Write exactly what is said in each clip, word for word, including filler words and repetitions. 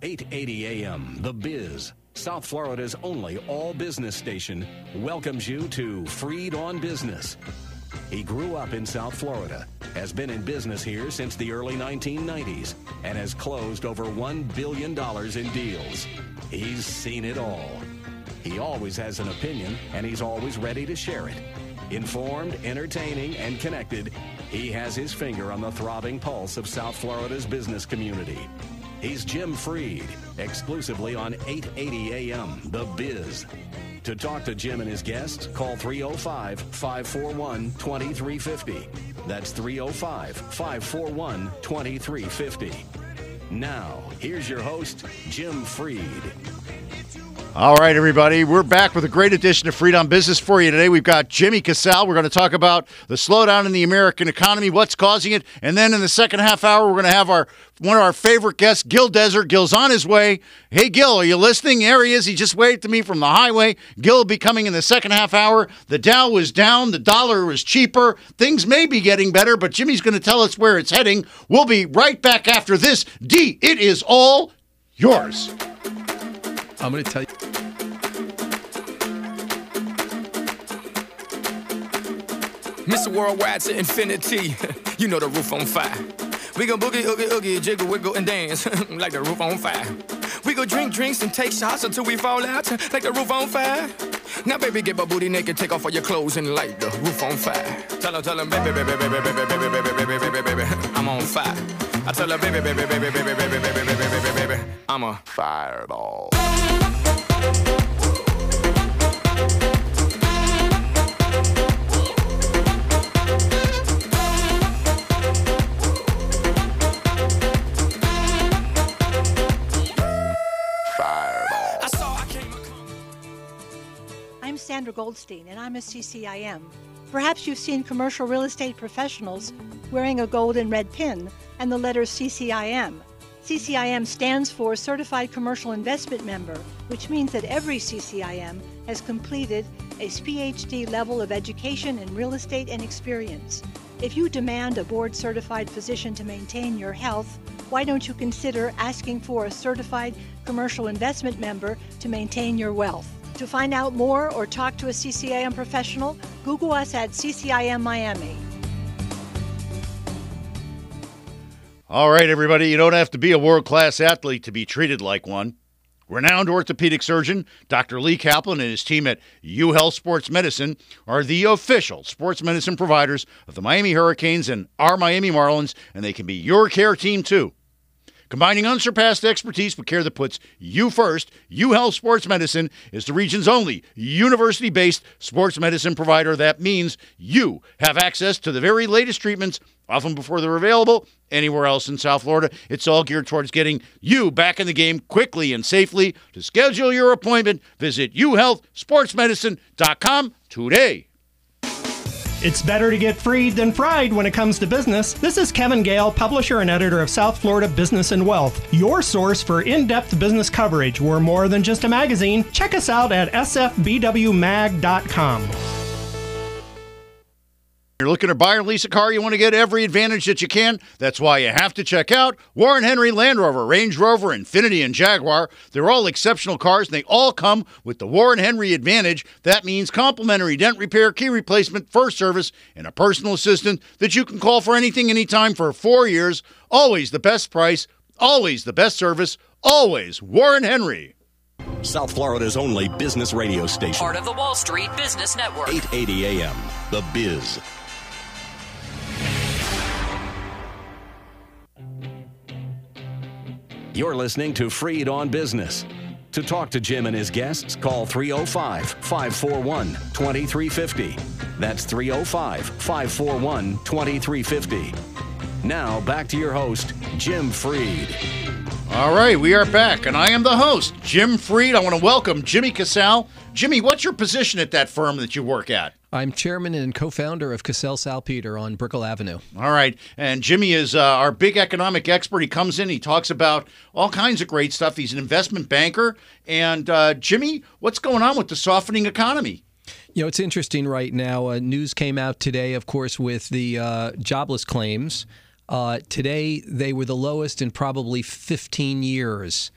eight eighty A M, The Biz, South Florida's only all-business station, welcomes you to Freed on Business. He grew up in South Florida, has been in business here since the early nineteen nineties, and has closed over one billion dollars in deals. He's seen it all. He always has an opinion, and he's always ready to share it. Informed, entertaining, and connected, he has his finger on the throbbing pulse of South Florida's business community. He's Jim Freed, exclusively on eight eighty A M, The Biz. To talk to Jim and his guests, call three oh five, five four one, two three five oh. That's three oh five, five four one, two three five oh. Now, here's your host, Jim Freed. All right, everybody, we're back with a great edition of Freed on Business for you today. We've got Jimmy Casale. We're going to talk about the slowdown in the American economy, what's causing it, and then in the second half hour, we're going to have our one of our favorite guests, Gil Desert. Gil's on his way. Hey, Gil, are you listening? There he is. He just waved to me from the highway. Gil will be coming in the second half hour. The Dow was down. The dollar was cheaper. Things may be getting better, but Jimmy's going to tell us where it's heading. We'll be right back after this. D, it is all yours. I'm going to tell you. Mister Worldwide to infinity, you know the roof on fire. We go boogie, oogie, oogie, jiggle, wiggle, and dance like the roof on fire. We go drink drinks and take shots until we fall out like the roof on fire. Now, baby, get my booty naked, take off all your clothes and light the roof on fire. Tell her, tell her, baby, baby, baby, baby, baby, baby, baby, baby, baby, baby, I'm on fire. I tell her, baby, baby, baby, baby, baby, baby, baby, baby, baby, I'm a fireball. I'm Sandra Goldstein, and I'm a C C I M. Perhaps you've seen commercial real estate professionals wearing a gold and red pin and the letters C C I M. C C I M stands for Certified Commercial Investment Member, which means that every C C I M has completed a P H D level of education in real estate and experience. If you demand a board-certified physician to maintain your health, why don't you consider asking for a Certified Commercial Investment Member to maintain your wealth? To find out more or talk to a C C I M professional, Google us at C C I M Miami. All right, everybody, you don't have to be a world-class athlete to be treated like one. Renowned orthopedic surgeon Doctor Lee Kaplan and his team at UHealth Sports Medicine are the official sports medicine providers of the Miami Hurricanes and our Miami Marlins, and they can be your care team too. Combining unsurpassed expertise with care that puts you first, UHealth Sports Medicine is the region's only university-based sports medicine provider. That means you have access to the very latest treatments, often before they're available anywhere else in South Florida. It's all geared towards getting you back in the game quickly and safely. To schedule your appointment, visit u health sports medicine dot com today. It's better to get freed than fried when it comes to business. This is Kevin Gale, publisher and editor of South Florida Business and Wealth, your source for in-depth business coverage. We're more than just a magazine. Check us out at s f b w mag dot com. You're looking to buy or lease a car, you want to get every advantage that you can. That's why you have to check out Warren Henry Land Rover, Range Rover, Infiniti, and Jaguar. They're all exceptional cars, and they all come with the Warren Henry Advantage. That means complimentary dent repair, key replacement, first service, and a personal assistant that you can call for anything, anytime for four years. Always the best price, always the best service, always Warren Henry. South Florida's only business radio station. Part of the Wall Street Business Network. eight eighty A M, The Biz. You're listening to Freed on Business. To talk to Jim and his guests, call three oh five, five four one, two three five oh. That's three oh five, five four one, two three five oh. Now, back to your host, Jim Freed. All right, we are back, and I am the host, Jim Freed. I want to welcome Jimmy Casale. Jimmy, what's your position at that firm that you work at? I'm chairman and co-founder of Casale Salpeter on Brickell Avenue. All right. And Jimmy is uh, our big economic expert. He comes in, he talks about all kinds of great stuff. He's an investment banker. And uh, Jimmy, what's going on with the softening economy? You know, it's interesting right now. Uh, news came out today, of course, with the uh, jobless claims. Uh, today, they were the lowest in probably fifteen years.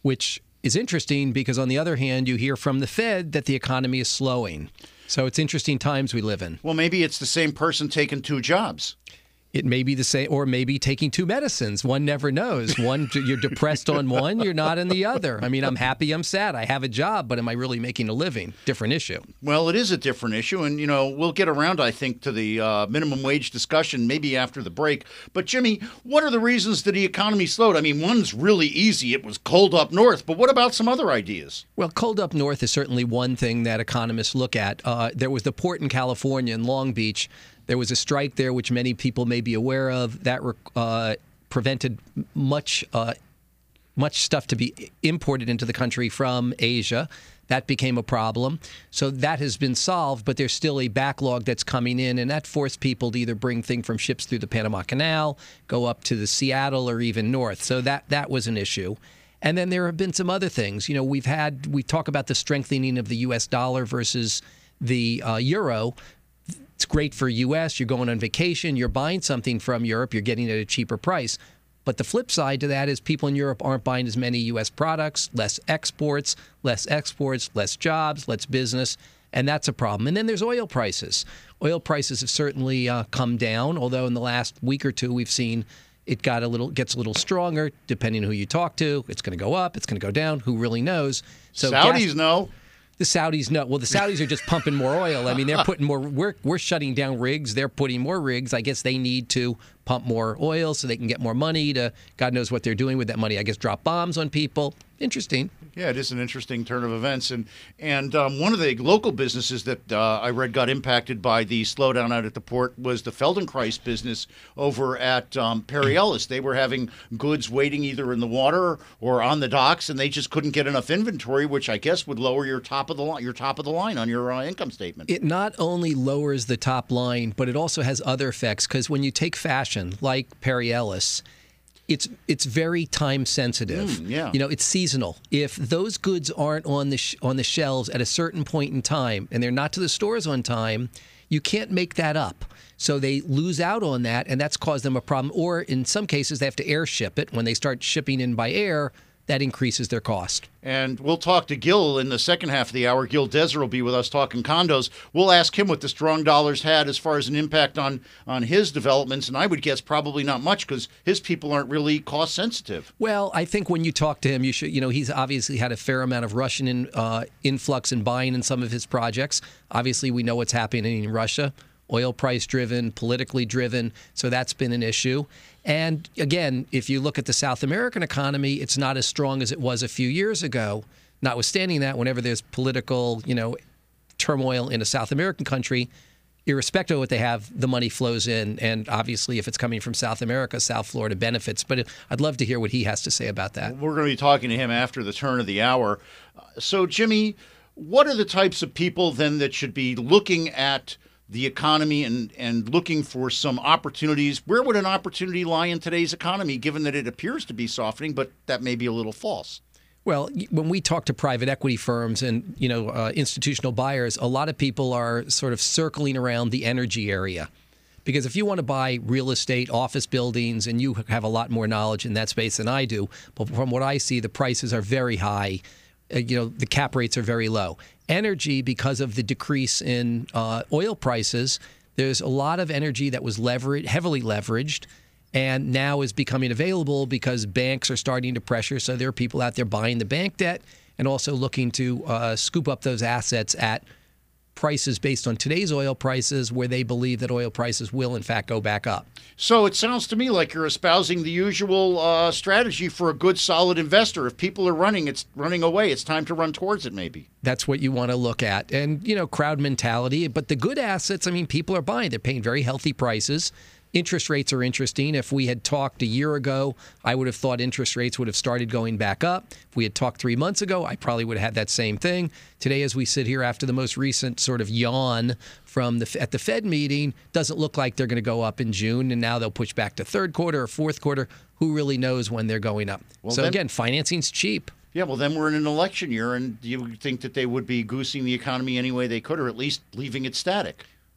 which is interesting because on the other hand, you hear from the Fed that the economy is slowing. So it's interesting times we live in. Well, maybe it's the same person taking two jobs. It may be the same, or maybe taking two medicines. One never knows. One, you're depressed on one, you're not on the other. I mean, I'm happy, I'm sad. I have a job, but am I really making a living? Different issue. Well, it is a different issue, and, you know, we'll get around, I think, to the uh, minimum wage discussion maybe after the break. But, Jimmy, what are the reasons that the economy slowed? I mean, one's really easy. It was cold up north, but what about some other ideas? Well, cold up north is certainly one thing that economists look at. Uh, there was the port in California, in Long Beach. There was a strike there, which many people may be aware of, that uh, prevented much uh, much stuff to be imported into the country from Asia. That became a problem. So that has been solved, but there's still a backlog that's coming in, and that forced people to either bring things from ships through the Panama Canal, go up to the Seattle, or even north. So that that was an issue. And then there have been some other things. You know, we've had, we talk about the strengthening of the U S dollar versus the uh, euro. It's great for U S. You're going on vacation. You're buying something from Europe. You're getting it at a cheaper price. But the flip side to that is people in Europe aren't buying as many U S products, less exports, less exports, less jobs, less business, and that's a problem. And then there's oil prices. Oil prices have certainly uh, come down, although in the last week or two we've seen it got a little gets a little stronger depending on who you talk to. It's going to go up. It's going to go down. Who really knows? So Saudis gas- know. The Saudis know. Well, the Saudis are just pumping more oil. I mean, they're putting more. We're we're shutting down rigs. They're putting more rigs. I guess they need to pump more oil so they can get more money to. God knows what they're doing with that money. I guess drop bombs on people. Interesting. Yeah, it is an interesting turn of events. And and um, one of the local businesses that uh, I read got impacted by the slowdown out at the port was the Feldenkrais business over at um, Perry Ellis. They were having goods waiting either in the water or on the docks, and they just couldn't get enough inventory, which I guess would lower your top of the line, your top of the line on your uh, income statement. It not only lowers the top line, but it also has other effects, because when you take fashion like Perry Ellis, It's it's very time sensitive. Mm, yeah. You know, it's seasonal. If those goods aren't on the sh- on the shelves at a certain point in time, and they're not to the stores on time, you can't make that up. So they lose out on that, and that's caused them a problem. Or in some cases, they have to air ship it. When they start shipping in by air, that increases their cost. And we'll talk to Gil in the second half of the hour. Gil Deser will be with us talking condos. We'll ask him what the strong dollars had as far as an impact on, on his developments, and I would guess probably not much because his people aren't really cost sensitive. Well, I think when you talk to him, you should, you know, he's obviously had a fair amount of Russian in, uh, influx and buying in some of his projects. Obviously, we know what's happening in Russia. Oil price driven, politically driven, so that's been an issue. And again, if you look at the South American economy, it's not as strong as it was a few years ago. Notwithstanding that, whenever there's political, you know, turmoil in a South American country, irrespective of what they have, the money flows in. And obviously, if it's coming from South America, South Florida benefits. But I'd love to hear what he has to say about that. We're going to be talking to him after the turn of the hour. So, Jimmy, what are the types of people then that should be looking at the economy and, and looking for some opportunities? Where would an opportunity lie in today's economy, given that it appears to be softening, but that may be a little false? Well, when we talk to private equity firms and, you know, uh, institutional buyers, a lot of people are sort of circling around the energy area. Because if you want to buy real estate, office buildings, and you have a lot more knowledge in that space than I do, but from what I see, the prices are very high. Uh, you know, the cap rates are very low. Energy, because of the decrease in uh, oil prices, there's a lot of energy that was leveraged, heavily leveraged, and now is becoming available because banks are starting to pressure. So there are people out there buying the bank debt and also looking to uh, scoop up those assets at prices based on today's oil prices, where they believe that oil prices will, in fact, go back up. So it sounds to me like you're espousing the usual uh, strategy for a good, solid investor. If people are running, it's running away. It's time to run towards it, maybe. That's what you want to look at. And, you know, crowd mentality. But the good assets, I mean, people are buying. They're paying very healthy prices. Interest rates are interesting. If we had talked a year ago, I would have thought interest rates would have started going back up. If we had talked three months ago, I probably would have had that same thing. Today, as we sit here after the most recent sort of yawn from the at the Fed meeting, doesn't look like they're going to go up in June, and now they'll push back to third quarter or fourth quarter. Who really knows when they're going up? Well, so then, again, financing's cheap. Yeah, well, then we're in an election year, and do you think that they would be goosing the economy any way they could, or at least leaving it static?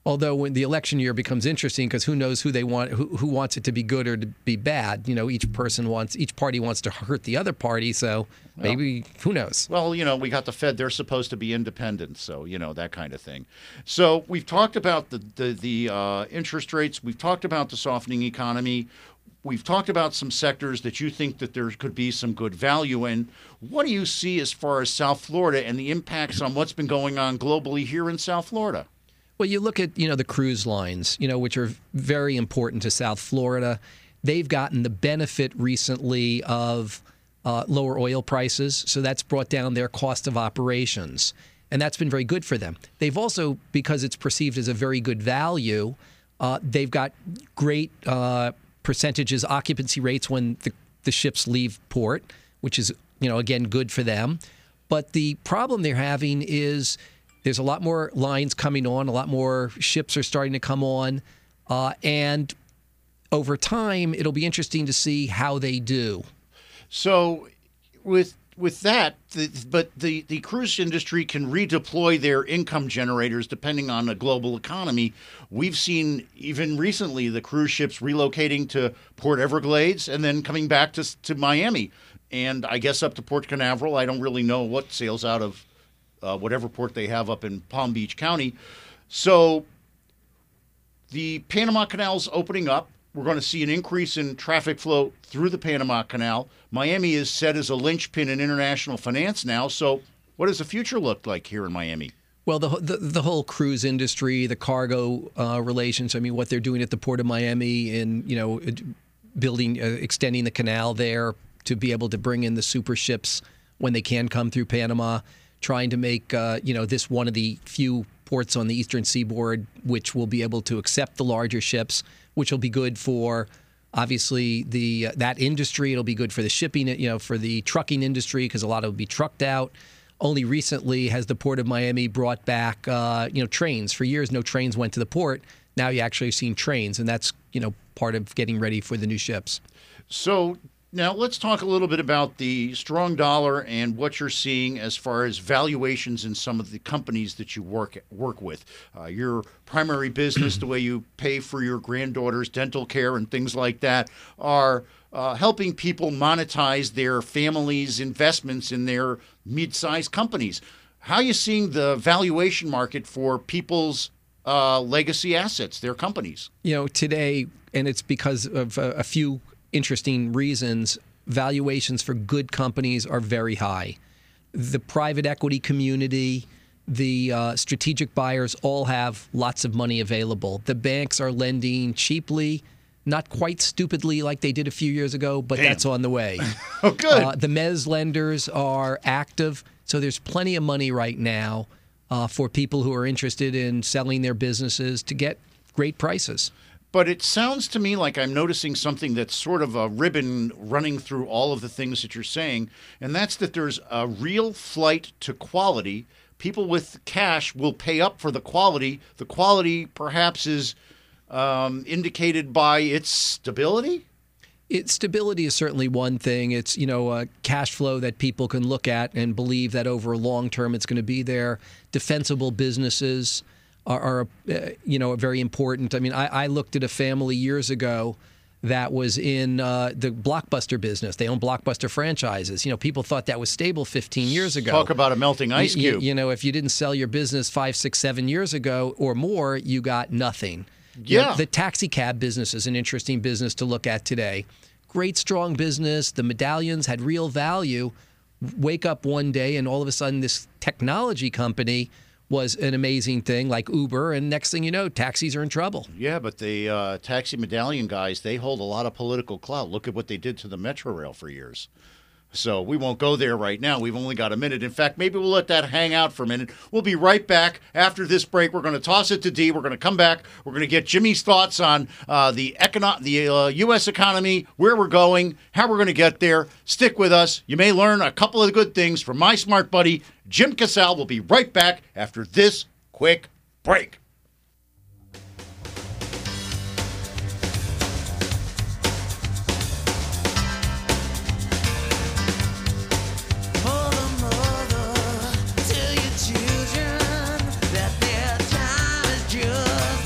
Although when the election year becomes interesting, because who knows who they want, who, who wants it to be good or to be bad. You know, each person wants, each party wants to hurt the other party. So maybe, well, who knows? Well, you know, we got the Fed. They're supposed to be independent. So, you know, that kind of thing. So we've talked about the, the, the uh, interest rates. We've talked about the softening economy. We've talked about some sectors that you think that there could be some good value in. What do you see as far as South Florida and the impacts on what's been going on globally here in South Florida? Well, you look at, you know, the cruise lines, you know, which are very important to South Florida. They've gotten the benefit recently of uh, lower oil prices, so that's brought down their cost of operations, and that's been very good for them. They've also, because it's perceived as a very good value, uh, they've got great uh, percentages, occupancy rates when the, the ships leave port, which is, you know, again, good for them. But the problem they're having is there's a lot more lines coming on, a lot more ships are starting to come on, uh, and over time, it'll be interesting to see how they do. So with with that, the, but the, the cruise industry can redeploy their income generators depending on the global economy. We've seen even recently the cruise ships relocating to Port Everglades and then coming back to to Miami, and I guess up to Port Canaveral. I don't really know what sails out of Uh, whatever port they have up in Palm Beach County. So the Panama Canal's opening up. We're going to see an increase in traffic flow through the Panama Canal. Miami is set as a linchpin in international finance now. So what does the future look like here in Miami? Well, the the, the whole cruise industry, the cargo uh, relations, I mean, what they're doing at the Port of Miami and, you know, building, uh, extending the canal there to be able to bring in the super ships when they can come through Panama, trying to make, uh, you know, this one of the few ports on the eastern seaboard which will be able to accept the larger ships, which will be good for, obviously, the uh, that industry. It'll be good for the shipping, you know, for the trucking industry, because a lot of it will be trucked out. Only recently has the Port of Miami brought back, uh, you know, trains. For years, no trains went to the port. Now you actually have seen trains, and that's, you know, part of getting ready for the new ships. So now let's talk a little bit about the strong dollar and what you're seeing as far as valuations in some of the companies that you work work with. Uh, your primary business, the way you pay for your granddaughter's dental care and things like that, are uh, helping people monetize their families' investments in their mid-sized companies. How are you seeing the valuation market for people's uh, legacy assets, their companies? You know, today, and it's because of a, a few interesting reasons, valuations for good companies are very high. The private equity community, the uh, strategic buyers all have lots of money available. The banks are lending cheaply, not quite stupidly like they did a few years ago, but Damn. That's on the way. Oh, good. Uh, the mezz lenders are active, so there's plenty of money right now uh, for people who are interested in selling their businesses to get great prices. But it sounds to me like I'm noticing something that's sort of a ribbon running through all of the things that you're saying, and that's that there's a real flight to quality. People with cash will pay up for the quality. The quality perhaps is um, indicated by its stability? It, stability is certainly one thing. It's, you know, uh, cash flow that people can look at and believe that over a long term it's going to be there. Defensible businesses are, are uh, you know, very important. I mean, I, I looked at a family years ago that was in uh, the Blockbuster business. They own Blockbuster franchises. You know, people thought that was stable fifteen years ago. Talk about a melting ice you, cube. You, you know, if you didn't sell your business five, six, seven years ago or more, you got nothing. You Yeah. know, the taxi cab business is an interesting business to look at today. Great, strong business. The medallions had real value. Wake up one day and all of a sudden this technology company was an amazing thing like Uber, and next thing you know, taxis are in trouble. Yeah, but the uh, taxi medallion guys, they hold a lot of political clout. Look at what they did to the Metro Rail for years. So we won't go there right now. We've only got a minute. In fact, maybe we'll let that hang out for a minute. We'll be right back after this break. We're going to toss it to Dee. We're going to come back. We're going to get Jimmy's thoughts on uh, the econo- the uh, U S economy, where we're going, how we're going to get there. Stick with us. You may learn a couple of good things from my smart buddy, Jim Casale. We'll be right back after this quick break. Mother, tell your children that their time is just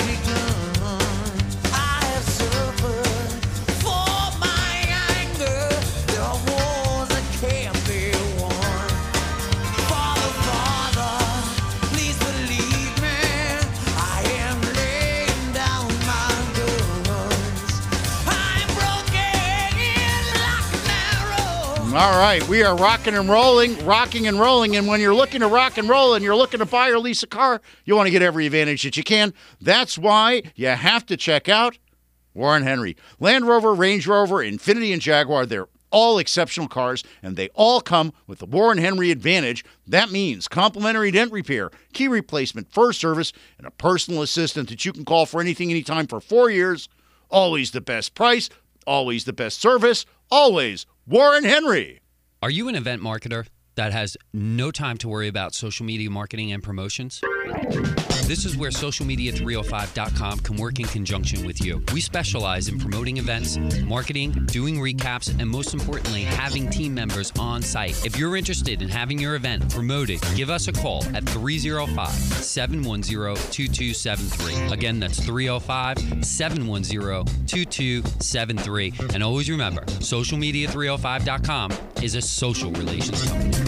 All right, we are rocking and rolling, rocking and rolling, and when you're looking to rock and roll and you're looking to buy or lease a car, you want to get every advantage that you can. That's why you have to check out Warren Henry. Land Rover, Range Rover, Infiniti, and Jaguar, they're all exceptional cars, and they all come with the Warren Henry Advantage. That means complimentary dent repair, key replacement, first service, and a personal assistant that you can call for anything, anytime for four years. Always the best price, always the best service, always Warren Henry. Are you an event marketer that has no time to worry about social media marketing and promotions? This is where social media three oh five dot com can work in conjunction with you. We specialize in promoting events, marketing, doing recaps, and most importantly, having team members on site. If you're interested in having your event promoted, give us a call at three oh five, seven one zero, two two seven three. Again, that's three oh five, seven one zero, two two seven three. And always remember, social media three oh five dot com is a social relations company.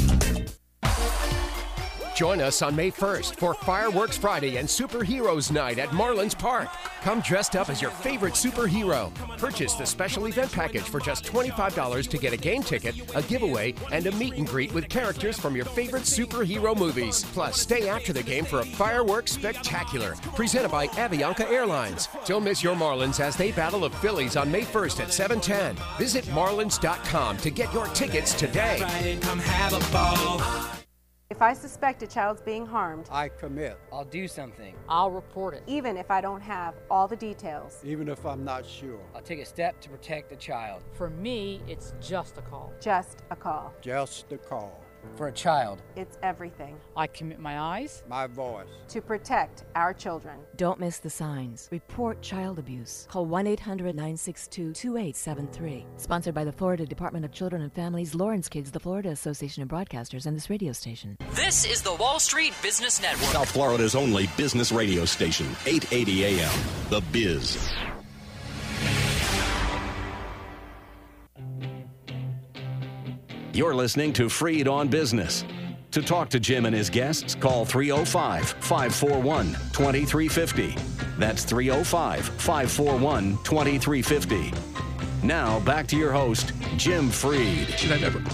Join us on May first for Fireworks Friday and Superheroes Night at Marlins Park. Come dressed up as your favorite superhero. Purchase the special event package for just twenty-five dollars to get a game ticket, a giveaway, and a meet and greet with characters from your favorite superhero movies. Plus, stay after the game for a fireworks spectacular presented by Avianca Airlines. Don't miss your Marlins as they battle the Phillies on May first at seven ten. Visit marlins dot com to get your tickets today. Come have a ball. If I suspect a child's being harmed, I commit. I'll do something. I'll report it. Even if I don't have all the details. Even if I'm not sure. I'll take a step to protect the child. For me, it's just a call. Just a call. Just a call. For a child, it's everything. I commit my eyes, my voice, to protect our children. Don't miss the signs. Report child abuse. Call one eight hundred, nine six two, two eight seven three. Sponsored by the Florida Department of Children and Families, Lawrence Kids, the Florida Association of Broadcasters, and this radio station. This is the Wall Street Business Network, South Florida's only business radio station, eight eighty A M, The Biz. You're listening to Freed on Business. To talk to Jim and his guests, call three oh five, five four one, two three five oh. That's three oh five, five four one, two three five oh. Now, back to your host, Jim Freed. Should I never?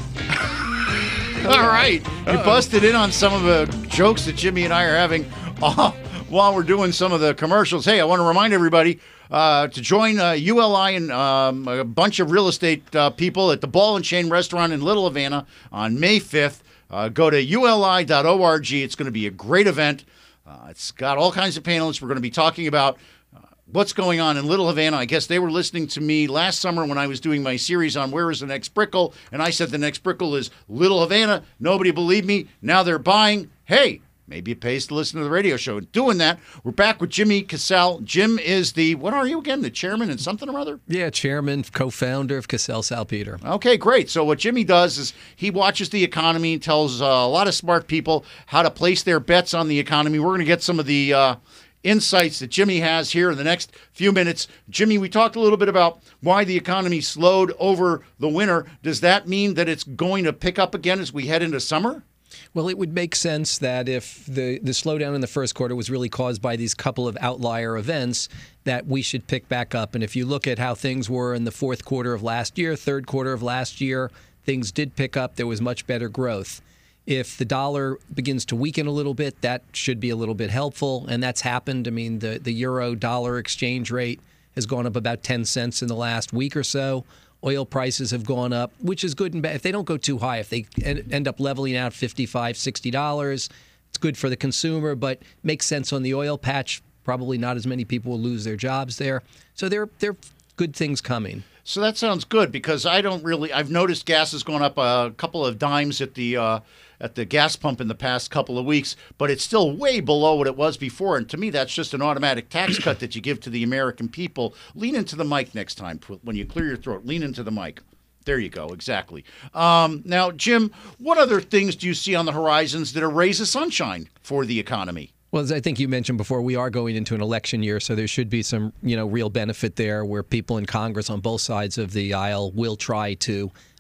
All right. You busted in on some of the jokes that Jimmy and I are having uh, while we're doing some of the commercials. Hey, I want to remind everybody Uh, to join uh, U L I and um, a bunch of real estate uh, people at the Ball and Chain Restaurant in Little Havana on May fifth. Uh, go to U L I dot org. It's going to be a great event. Uh, it's got all kinds of panelists. We're going to be talking about uh, what's going on in Little Havana. I guess they were listening to me last summer when I was doing my series on where is the next Brickell, and I said the next Brickell is Little Havana. Nobody believed me. Now they're buying. Hey, maybe it pays to listen to the radio show. Doing that, we're back with Jimmy Cassell. Jim is the, what are you again, the chairman and something or other? Yeah, chairman, co-founder of Cassell Salpeter. Okay, great. So what Jimmy does is he watches the economy and tells uh, a lot of smart people how to place their bets on the economy. We're going to get some of the uh, insights that Jimmy has here in the next few minutes. Jimmy, we talked a little bit about why the economy slowed over the winter. Does that mean that it's going to pick up again as we head into summer? Well, it would make sense that if the, the slowdown in the first quarter was really caused by these couple of outlier events, that we should pick back up. And if you look at how things were in the fourth quarter of last year, third quarter of last year, things did pick up. There was much better growth. If the dollar begins to weaken a little bit, that should be a little bit helpful. And that's happened. I mean, the, the euro-dollar exchange rate has gone up about ten cents in the last week or so. Oil prices have gone up, which is good and bad. If they don't go too high, if they end up leveling out fifty-five dollars, sixty dollars, it's good for the consumer, but makes sense on the oil patch. Probably not as many people will lose their jobs there. So there, there are good things coming. So that sounds good because I don't really – I've noticed gas has gone up a couple of dimes at the uh, at the gas pump in the past couple of weeks, but it's still way below what it was before. And to me, that's just an automatic tax cut that you give to the American people. Lean into the mic next time when you clear your throat. Lean into the mic. There you go. Exactly. Um, now, Jim, what other things do you see on the horizons that are rays of sunshine for the economy? Well, as I think you mentioned before, we are going into an election year, so there should be some, you know, real benefit there where people in Congress on both sides of the aisle will try to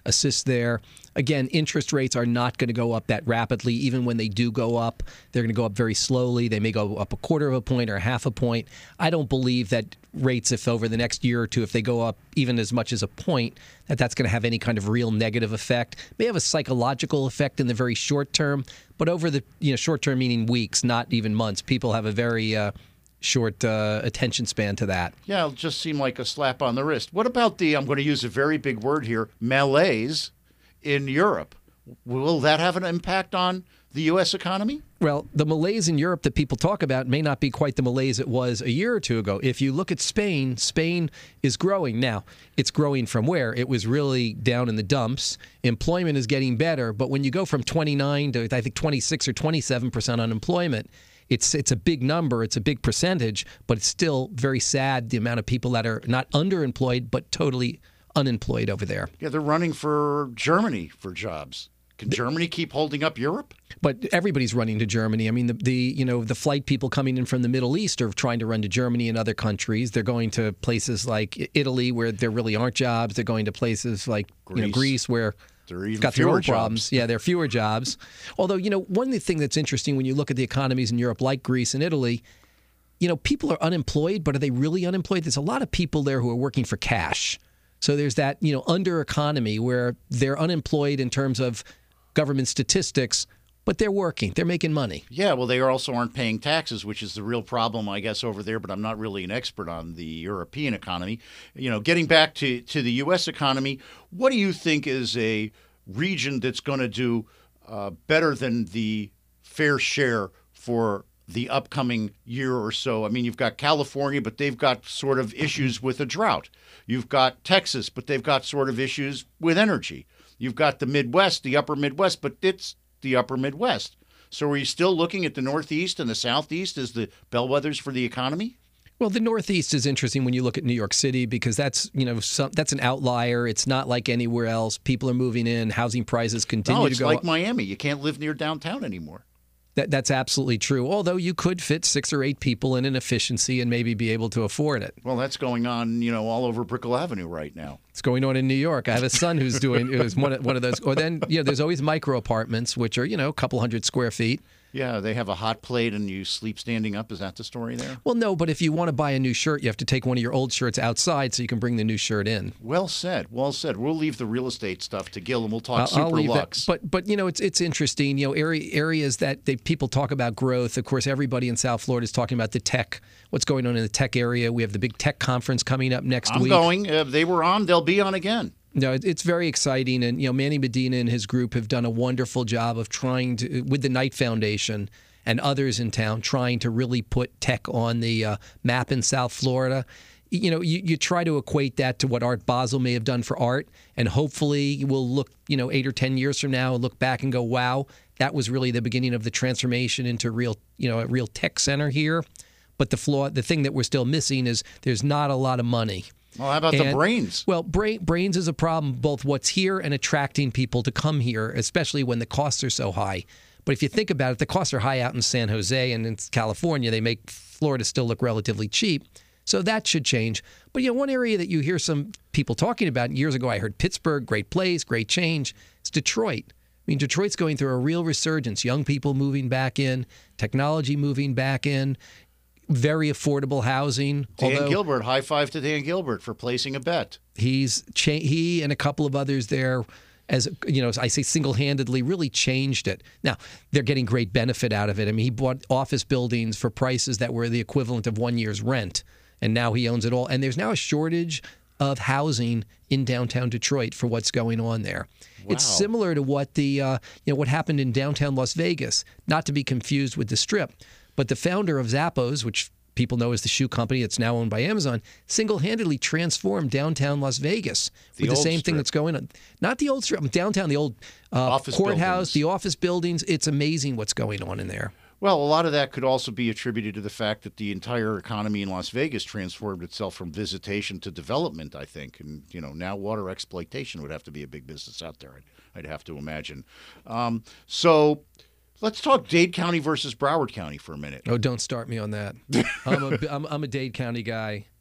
assist there. Again, interest rates are not going to go up that rapidly. Even when they do go up, they're going to go up very slowly. They may go up a quarter of a point or a half a point. I don't believe that rates, if over the next year or two, if they go up even as much as a point, that that's going to have any kind of real negative effect. It may have a psychological effect in the very short term, but over the you know short term meaning weeks, not even months. People have a very uh, short uh, attention span to that. Yeah, it'll just seem like a slap on the wrist. What about the, I'm going to use a very big word here, malaise in Europe? Will that have an impact on the U S economy? Well, the malaise in Europe that people talk about may not be quite the malaise it was a year or two ago. If you look at Spain, Spain is growing. Now, it's growing from where? It was really down in the dumps. Employment is getting better, but when you go from twenty-nine to, I think, twenty-six or twenty-seven percent unemployment, It's it's a big number, it's a big percentage, but it's still very sad, the amount of people that are not underemployed, but totally unemployed over there. Yeah, they're running for Germany for jobs. Can Germany keep holding up Europe? But everybody's running to Germany. I mean, the, the you know the flight people coming in from the Middle East are trying to run to Germany and other countries. They're going to places like Italy where there really aren't jobs. They're going to places like Greece, you know, Greece where there are even got fewer their own jobs. problems. Yeah, there are fewer jobs. Although, you know, one thing that's interesting when you look at the economies in Europe like Greece and Italy, you know, people are unemployed, but are they really unemployed? There's a lot of people there who are working for cash. So there's that, you know, under economy where they're unemployed in terms of government statistics, but they're working. They're making money. Yeah, well, they also aren't paying taxes, which is the real problem, I guess, over there. But I'm not really an expert on the European economy. You know, getting back to, to the U S economy, what do you think is a region that's going to do uh, better than the fair share for the upcoming year or so? I mean, you've got California, but they've got sort of issues with a drought. You've got Texas, but they've got sort of issues with energy. You've got the Midwest, the upper Midwest, but it's the upper Midwest. So are you still looking at the Northeast and the Southeast as the bellwethers for the economy? Well, the Northeast is interesting when you look at New York City because that's, you know, some, that's an outlier. It's not like anywhere else. People are moving in. Housing prices continue no, to it's go like up. Miami. You can't live near downtown anymore. That, that's absolutely true. Although you could fit six or eight people in an efficiency and maybe be able to afford it. Well, that's going on, you know, all over Brickell Avenue right now. It's going on in New York. I have a son who's doing who's one of, one of those. Or then, you know, there's always micro apartments, which are, you know, a couple hundred square feet. Yeah, they have a hot plate and you sleep standing up. Is that the story there? Well, no, but if you want to buy a new shirt, you have to take one of your old shirts outside so you can bring the new shirt in. Well said. Well said. We'll leave the real estate stuff to Gil and we'll talk I'll, super I'll leave lux. That. But but you know, it's it's interesting. You know, area, areas that they, people talk about growth. Of course, everybody in South Florida is talking about the tech. What's going on in the tech area? We have the big tech conference coming up next I'm week. I'm going. Uh, they were on. They'll be on again. No, it's very exciting, and you know, Manny Medina and his group have done a wonderful job of trying to, with the Knight Foundation and others in town, trying to really put tech on the uh, map in South Florida. You know, you, you try to equate that to what Art Basel may have done for art, and hopefully we'll look, you know, eight or ten years from now and look back and go, wow, that was really the beginning of the transformation into real, you know, a real tech center here. But the flaw, the thing that we're still missing is there's not a lot of money. Well, how about and, the brains? Well, brain, brains is a problem, both what's here and attracting people to come here, especially when the costs are so high. But if you think about it, the costs are high out in San Jose and in California. They make Florida still look relatively cheap. So that should change. But, you know, one area that you hear some people talking about, years ago I heard Pittsburgh, great place, great change. It's Detroit. I mean, Detroit's going through a real resurgence. Young people moving back in, technology moving back in, very affordable housing. Dan Although Gilbert, high five to Dan Gilbert for placing a bet. He's cha- he and a couple of others there, as you know, I say single-handedly, really changed it. Now, they're getting great benefit out of it. I mean, he bought office buildings for prices that were the equivalent of one year's rent, and now he owns it all. And there's now a shortage of housing in downtown Detroit for what's going on there. Wow. It's similar to what the uh, you know what happened in downtown Las Vegas, not to be confused with the Strip. But the founder of Zappos, which people know as the shoe company that's now owned by Amazon, single-handedly transformed downtown Las Vegas The with the old same Strip. thing that's going on. Not the old Strip, downtown, the old uh, Office courthouse, buildings. the office buildings. It's amazing what's going on in there. Well, a lot of that could also be attributed to the fact that the entire economy in Las Vegas transformed itself from visitation to development, I think. And, you know, now water exploitation would have to be a big business out there, I'd, I'd have to imagine. Um, so let's talk Dade County versus Broward County for a minute. Oh, don't start me on that. I'm a, I'm, I'm a Dade County guy.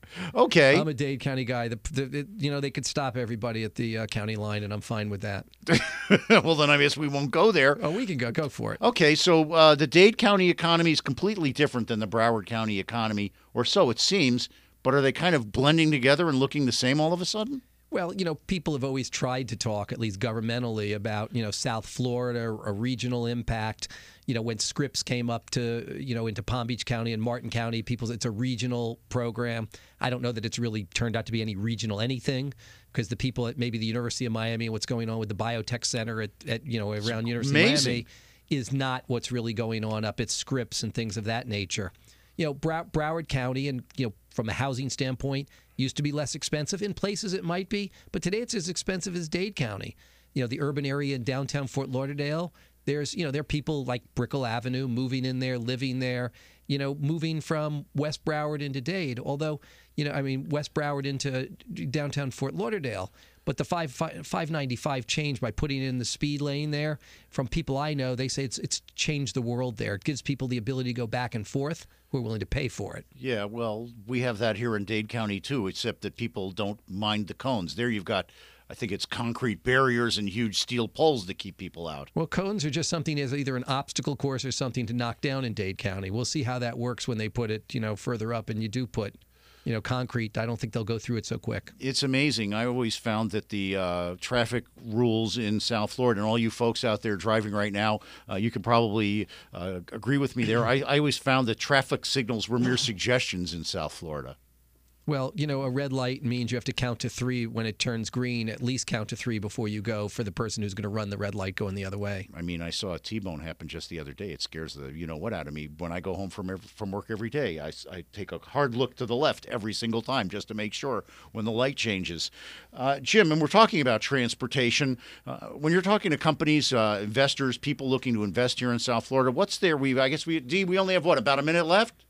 Okay. I'm a Dade County guy. The, the, the, you know, they could stop everybody at the uh, county line, and I'm fine with that. Well, then I guess we won't go there. Oh, we can go. Go for it. Okay, so uh, the Dade County economy is completely different than the Broward County economy, or so it seems. But are they kind of blending together and looking the same all of a sudden? Well, you know, people have always tried to talk, at least governmentally, about, you know, South Florida, a regional impact. You know, when Scripps came up to, you know, into Palm Beach County and Martin County, people said it's a regional program. I don't know that it's really turned out to be any regional anything, because the people at maybe the University of Miami and what's going on with the Biotech Center at, at you know, around University amazing. of Miami is not what's really going on up at Scripps and things of that nature. You know, Brow- Broward County, and, you know, from a housing standpoint, used to be less expensive. In places it might be, but today it's as expensive as Dade County. You know, the urban area in downtown Fort Lauderdale, there's, you know, there are people like Brickell Avenue moving in there, living there, you know, moving from West Broward into Dade. Although, you know, I mean, West Broward into downtown Fort Lauderdale. But the five, five, five ninety-five change by putting in the speed lane there, from people I know, they say it's it's changed the world there. It gives people the ability to go back and forth who are willing to pay for it. Yeah, well, we have that here in Dade County, too, except that people don't mind the cones. There you've got, I think it's concrete barriers and huge steel poles that keep people out. Well, cones are just something as either an obstacle course or something to knock down in Dade County. We'll see how that works when they put it, you know, further up, and you do put, you know, concrete. I don't think they'll go through it so quick. It's amazing. I always found that the uh, traffic rules in South Florida, and all you folks out there driving right now, uh, you can probably uh, agree with me there. I, I always found that traffic signals were mere suggestions in South Florida. Well, you know, a red light means you have to count to three when it turns green, at least count to three before you go for the person who's going to run the red light going the other way. I mean, I saw a T-bone happen just the other day. It scares the you-know-what out of me. When I go home from every, from work every day, I, I take a hard look to the left every single time just to make sure when the light changes. Uh, Jim, and we're talking about transportation. Uh, when you're talking to companies, uh, investors, people looking to invest here in South Florida, what's there? We, I guess we, Dee, we only have, what, about a minute left?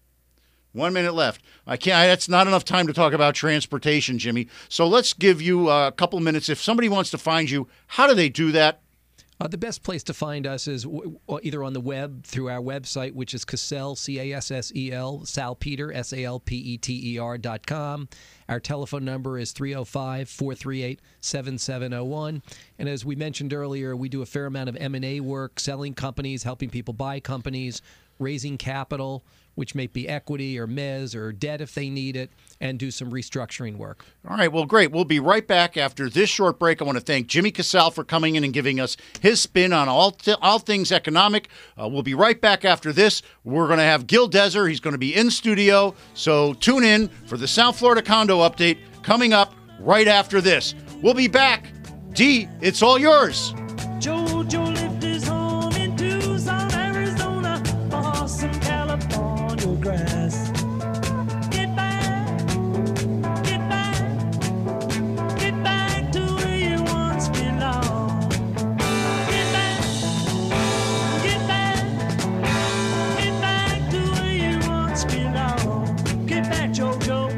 One minute left. I can't. That's not enough time to talk about transportation, Jimmy. So let's give you a couple minutes. If somebody wants to find you, how do they do that? Uh, the best place to find us is w- either on the web through our website, which is Cassell, C A S S E L, Salpeter, S A L P E T E R dot com. Our telephone number is three oh five, four three eight, seven seven oh one. And as we mentioned earlier, we do a fair amount of M and A work, selling companies, helping people buy companies, raising capital, which may be equity or mezz or debt if they need it, and do some restructuring work. All right, well, great. We'll be right back after this short break. I want to thank Jimmy Cassell for coming in and giving us his spin on all th- all things economic. Uh, we'll be right back after this. We're going to have Gil Deser. He's going to be in studio, so tune in for the South Florida Condo Update coming up right after this. We'll be back. Dee, it's all yours. Jojo lived his home in Tucson, Arizona, awesome California grass. Get back, get back, get back to where you once belonged. Get back, get back, get back to where you once belonged. Get back, Jojo.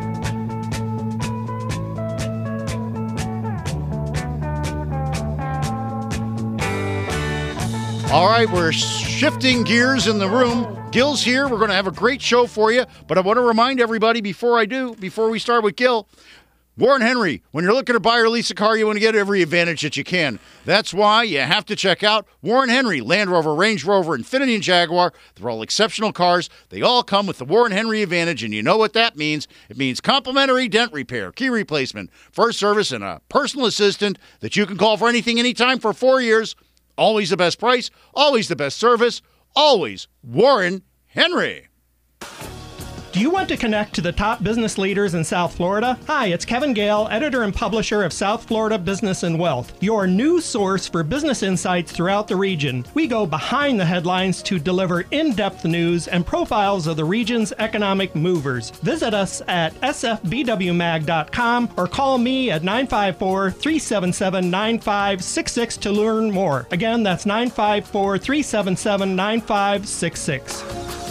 All right, we're shifting gears in the room. Gil's here. We're going to have a great show for you. But I want to remind everybody before I do, before we start with Gil, Warren Henry, when you're looking to buy or lease a car, you want to get every advantage that you can. That's why you have to check out Warren Henry, Land Rover, Range Rover, Infiniti, and Jaguar. They're all exceptional cars. They all come with the Warren Henry Advantage, and you know what that means. It means complimentary dent repair, key replacement, first service, and a personal assistant that you can call for anything, anytime for four years. Always the best price, always the best service, always Warren Henry. Do you want to connect to the top business leaders in South Florida? Hi, it's Kevin Gale, editor and publisher of South Florida Business and Wealth, your new source for business insights throughout the region. We go behind the headlines to deliver in-depth news and profiles of the region's economic movers. Visit us at S F B W mag dot com or call me at nine five four, three seven seven, nine five six six to learn more. Again, that's nine five four, three seven seven, nine five six six.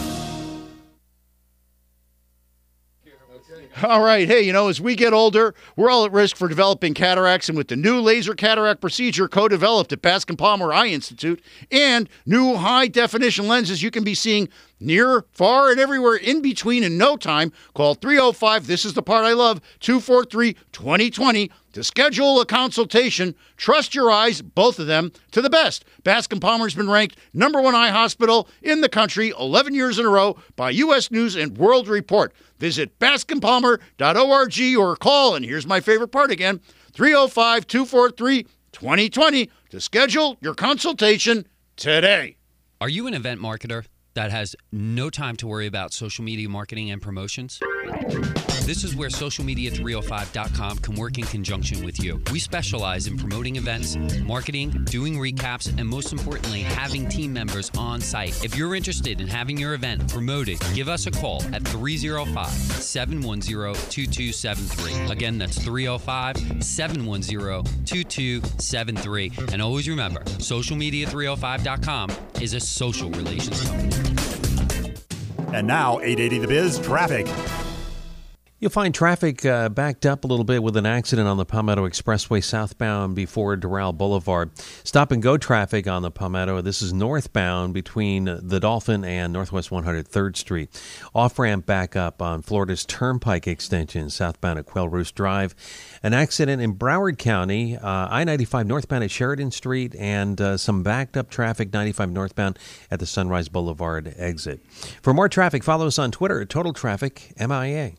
All right. Hey, you know, as we get older, we're all at risk for developing cataracts. And with the new laser cataract procedure co-developed at Bascom Palmer Eye Institute and new high-definition lenses, you can be seeing near, far, and everywhere in between in no time. Call three oh five, this is the part I love, two four three, two oh two oh to schedule a consultation. Trust your eyes, both of them, to the best. Bascom Palmer's been ranked number one eye hospital in the country eleven years in a row by U S News and World Report. Visit bascom palmer dot org or call, and here's my favorite part again, three oh five, two four three, two oh two oh to schedule your consultation today. Are you an event marketer that has no time to worry about social media marketing and promotions? This is where social media three oh five dot com can work in conjunction with you. We specialize in promoting events, marketing, doing recaps, and most importantly, having team members on site. If you're interested in having your event promoted, give us a call at three oh five, seven one zero, two two seven three. Again, that's three oh five, seven one zero, two two seven three. And always remember, social media three oh five dot com is a social relations company. And now, eight eighty The Biz traffic. You'll find traffic uh, backed up a little bit with an accident on the Palmetto Expressway southbound before Doral Boulevard. Stop and go traffic on the Palmetto. This is northbound between the Dolphin and Northwest one hundred third Street. Off-ramp back up on Florida's Turnpike extension southbound at Quail Roost Drive. An accident in Broward County, uh, I ninety-five northbound at Sheridan Street, and uh, some backed up traffic ninety-five northbound at the Sunrise Boulevard exit. For more traffic, follow us on Twitter at Total Traffic M I A.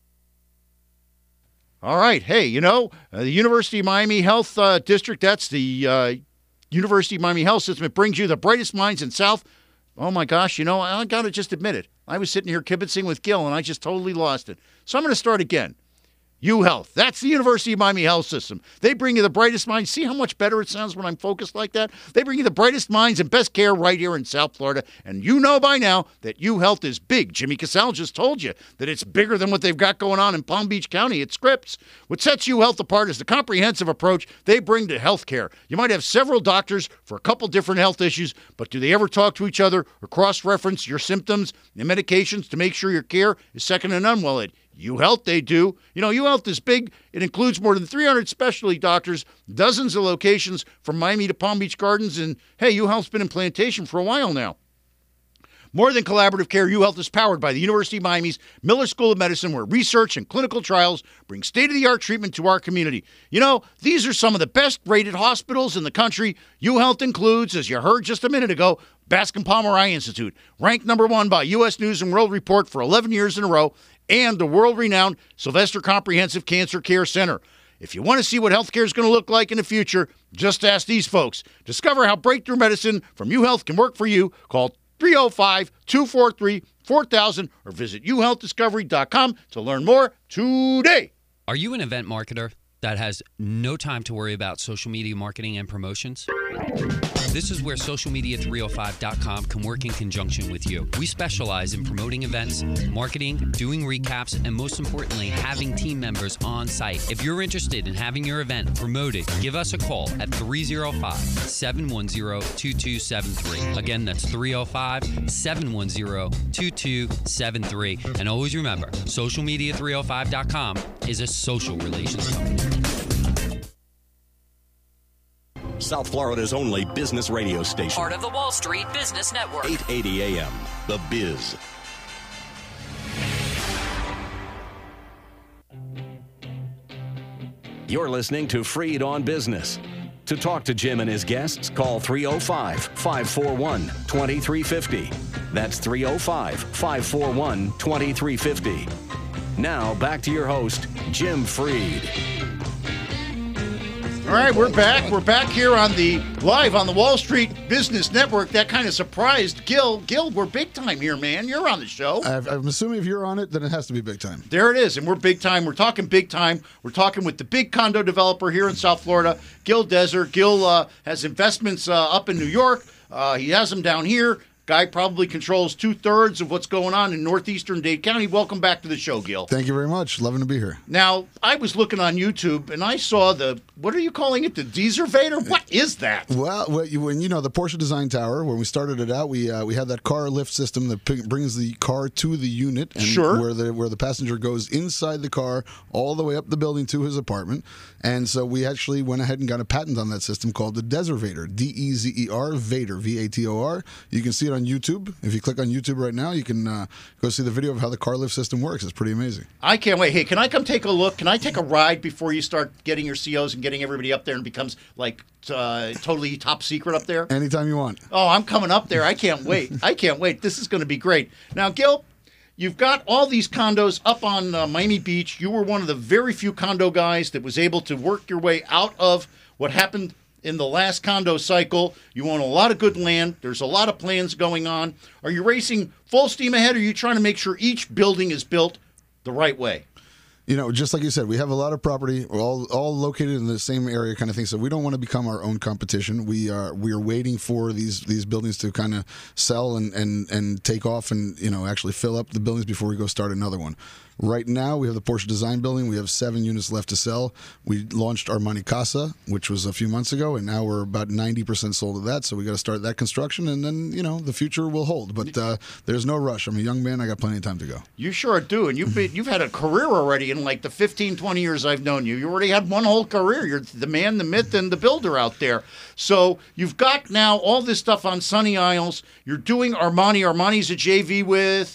All right. Hey, you know, uh, the University of Miami Health uh, District, that's the uh, University of Miami Health System. It brings you the brightest minds in South. Oh, my gosh, you know, I got to just admit it. I was sitting here kibitzing with Gil, and I just totally lost it. So I'm going to start again. UHealth. That's the University of Miami Health System. They bring you the brightest minds. See how much better it sounds when I'm focused like that? They bring you the brightest minds and best care right here in South Florida. And you know by now that UHealth is big. Jimmy Casale just told you that it's bigger than what they've got going on in Palm Beach County at Scripps. What sets UHealth apart is the comprehensive approach they bring to health care. You might have several doctors for a couple different health issues, but do they ever talk to each other or cross-reference your symptoms and medications to make sure your care is second to none? Well, it UHealth, they do. You know, UHealth is big. It includes more than three hundred specialty doctors, dozens of locations from Miami to Palm Beach Gardens, and hey, UHealth's been in Plantation for a while now. More than collaborative care, UHealth is powered by the University of Miami's Miller School of Medicine, where research and clinical trials bring state-of-the-art treatment to our community. You know, these are some of the best-rated hospitals in the country. UHealth includes, as you heard just a minute ago, Bascom Palmer Eye Institute, ranked number one by U S News and World Report for eleven years in a row, and the world-renowned Sylvester Comprehensive Cancer Care Center. If you want to see what healthcare is going to look like in the future, just ask these folks. Discover how breakthrough medicine from UHealth can work for you. Call three oh five, two four three, four thousand or visit u health discovery dot com to learn more today. Are you an event marketer that has no time to worry about social media marketing and promotions? This is where social media three oh five dot com can work in conjunction with you. We specialize in promoting events, marketing, doing recaps, and most importantly, having team members on site. If you're interested in having your event promoted, give us a call at three oh five, seven one zero, two two seven three. Again, that's three oh five, seven one zero, two two seven three. And always remember, social media three oh five dot com is a social relations company. South Florida's only business radio station. Part of the Wall Street Business Network. eight eighty A M, The Biz. You're listening to Freed on Business. To talk to Jim and his guests, call three oh five, five four one, two three five oh. That's three oh five, five four one, two three five oh. Now, back to your host, Jim Freed. All right, we're back. We're back here on the live on the Wall Street Business Network. That kind of surprised Gil. Gil, we're big time here, man. You're on the show. I've, I'm assuming if you're on it, then it has to be big time. There it is, and we're big time. We're talking big time. We're talking with the big condo developer here in South Florida, Gil Deser. Gil uh, has investments uh, up in New York. Uh, he has them down here. Guy probably controls two-thirds of what's going on in northeastern Dade County. Welcome back to the show, Gil. Thank you very much. Loving to be here. Now, I was looking on YouTube, and I saw the, what are you calling it, the Deservator? What is that? Well, when you know, the Porsche Design Tower, when we started it out, we uh, we had that car lift system that p- brings the car to the unit. And sure. Where the, where the passenger goes inside the car all the way up the building to his apartment. And so we actually went ahead and got a patent on that system called the Deservator, D E Z E R, Vader, V A T O R. You can see it on on YouTube. If you click on YouTube right now, you can uh, go see the video of how the car lift system works. It's pretty amazing. I can't wait. Hey, can I come take a look? Can I take a ride before you start getting your C Os and getting everybody up there and becomes like uh, totally top secret up there? Anytime you want. Oh, I'm coming up there. I can't wait. I can't wait. This is going to be great. Now, Gil, you've got all these condos up on uh, Miami Beach. You were one of the very few condo guys that was able to work your way out of what happened in the last condo cycle. You own a lot of good land. There's a lot of plans going on. Are you racing full steam ahead, or are you trying to make sure each building is built the right way? You know, just like you said, we have a lot of property, all all located in the same area, kind of thing. So we don't want to become our own competition. We are we are waiting for these these buildings to kind of sell and, and, and take off, and you know actually fill up the buildings before we go start another one. Right now, we have the Porsche Design Building. We have seven units left to sell. We launched Armani Casa, which was a few months ago, and now we're about ninety percent sold of that. So we got to start that construction, and then, you know, the future will hold. But uh, there's no rush. I'm a young man. I got plenty of time to go. You sure do. And you've been, you've had a career already in like the fifteen, twenty years I've known you. You already had one whole career. You're the man, the myth, and the builder out there. So you've got now all this stuff on Sunny Isles. You're doing Armani. Armani's a J V with...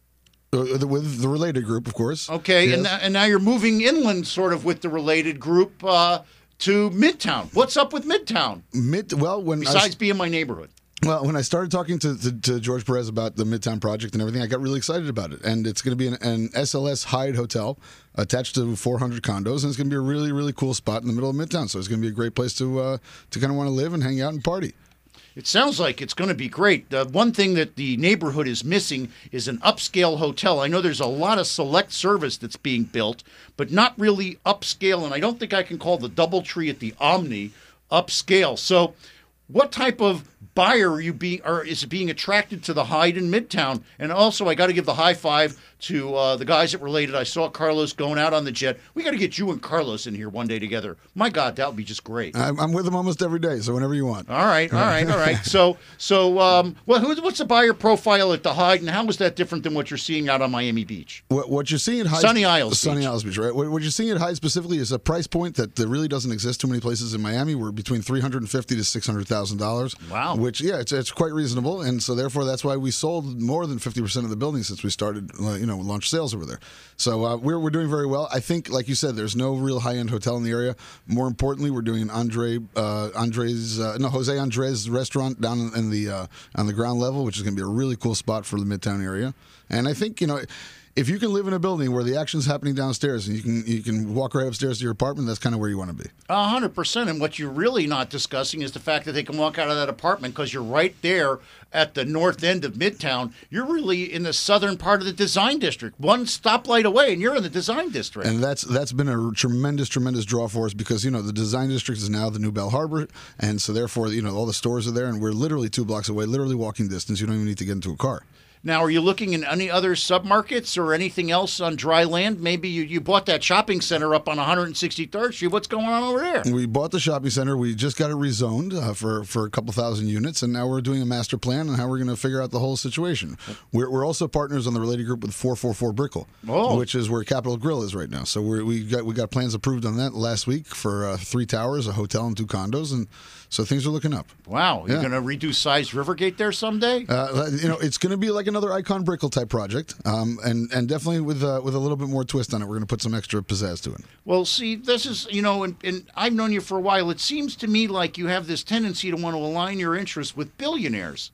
Uh, with the Related Group, of course. Okay, Yes. and, and now you're moving inland sort of with the Related Group uh, to Midtown. What's up with Midtown? Mid, well, when I Besides s- being my neighborhood. Well, when I started talking to, to, to George Perez about the Midtown project and everything, I got really excited about it. And it's going to be an, an S L S Hyatt hotel attached to four hundred condos, and it's going to be a really, really cool spot in the middle of Midtown. So it's going to be a great place to uh, to kind of want to live and hang out and party. It sounds like it's going to be great. Uh, one thing that the neighborhood is missing is an upscale hotel. I know there's a lot of select service that's being built, but not really upscale. And I don't think I can call the DoubleTree at the Omni upscale. So what type of buyer are you being, or is being attracted to the Hyde in Midtown? And also, I got to give the high five to uh, the guys that Related. I saw Carlos going out on the jet. We got to get you and Carlos in here one day together. My God, that would be just great. I'm, I'm with him almost every day, so whenever you want. All right, all right, all right. So, so, um, well, who's, what's the buyer profile at the Hyde, and how is that different than what you're seeing out on Miami Beach? What, what you're seeing at Hyde, Sunny Isles Sunny Beach. Isles Beach, right? What, what you're seeing at Hyde specifically is a price point that uh, really doesn't exist too many places in Miami. We're between three hundred fifty to six hundred thousand dollars. Wow. Which, yeah, it's it's quite reasonable, and so therefore that's why we sold more than fifty percent of the building since we started, uh, you know, launched sales over there. So uh, we're we're doing very well. I think, like you said, there's no real high end hotel in the area. More importantly, we're doing an Andre uh, Andres uh, no Jose Andres restaurant down in, in the uh, on the ground level, which is going to be a really cool spot for the Midtown area. And I think, you know, if you can live in a building where the action's happening downstairs and you can you can walk right upstairs to your apartment, that's kind of where you want to be. A hundred percent. And what you're really not discussing is the fact that they can walk out of that apartment because you're right there at the north end of Midtown. You're really in the southern part of the design district, one stoplight away, and you're in the design district. And that's that's been a tremendous, tremendous draw for us because, you know, the design district is now the new Bell Harbor, and so therefore, you know, all the stores are there, and we're literally two blocks away, literally walking distance. You don't even need to get into a car. Now, are you looking in any other submarkets or anything else on dry land? Maybe you, you bought that shopping center up on one hundred sixty-third Street. What's going on over there? We bought the shopping center. We just got it rezoned uh, for, for a couple thousand units, and now we're doing a master plan on how we're going to figure out the whole situation. We're, we're also partners on the Related Group with four forty-four Brickell, Oh. which is where Capitol Grill is right now. So we're, we got we got plans approved on that last week for uh, three towers, a hotel, and two condos, and so things are looking up. Wow. You're Yeah. going to redo Size Rivergate there someday? Uh, you know, it's going to be like another Icon Brickell type project, um, and and definitely with uh, with a little bit more twist on it. We're going to put some extra pizzazz to it. Well, see, this is, you know, and, and I've known you for a while. It seems to me like you have this tendency to want to align your interests with billionaires.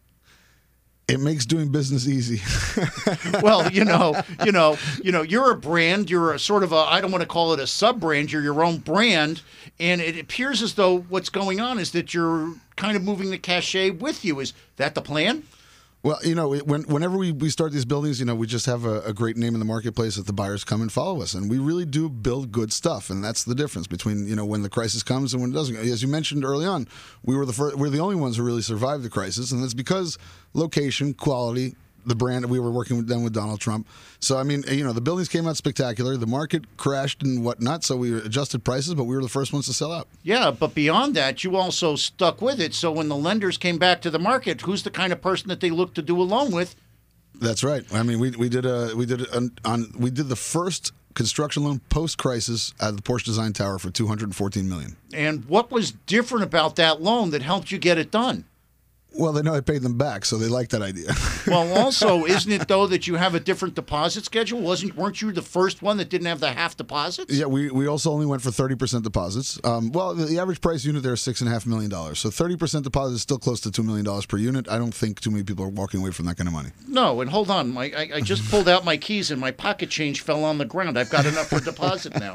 It makes doing business easy. Well, you know, you know, you know, you're a brand. You're a sort of a, I don't want to call it a sub brand. You're your own brand, and it appears as though what's going on is that you're kind of moving the cachet with you. Is that the plan? Well, you know, when, whenever we, we start these buildings, you know, we just have a, a great name in the marketplace that the buyers come and follow us. And we really do build good stuff. And that's the difference between, you know, when the crisis comes and when it doesn't. As you mentioned early on, we were the first, we're the only ones who really survived the crisis. And that's because location, quality, the brand. We were working with them with Donald Trump. So, I mean, you know, the buildings came out spectacular. The market crashed and whatnot. So we adjusted prices, but we were the first ones to sell out. Yeah, but beyond that, you also stuck with it. So when the lenders came back to the market, who's the kind of person that they look to do a loan with? That's right. I mean, we we did a we did a, on we did the first construction loan post crisis at the Porsche Design Tower for two hundred fourteen million dollars. And what was different about that loan that helped you get it done? Well, they know I paid them back, so they like that idea. Well, also, isn't it though that you have a different deposit schedule? Wasn't weren't you the first one that didn't have the half deposits? Yeah, we, we also only went for thirty percent deposits. Um, well, the, the average price unit there is six and a half million dollars. So thirty percent deposit is still close to two million dollars per unit. I don't think too many people are walking away from that kind of money. No, and hold on, my, I, I just pulled out my keys and my pocket change fell on the ground. I've got enough for deposit now.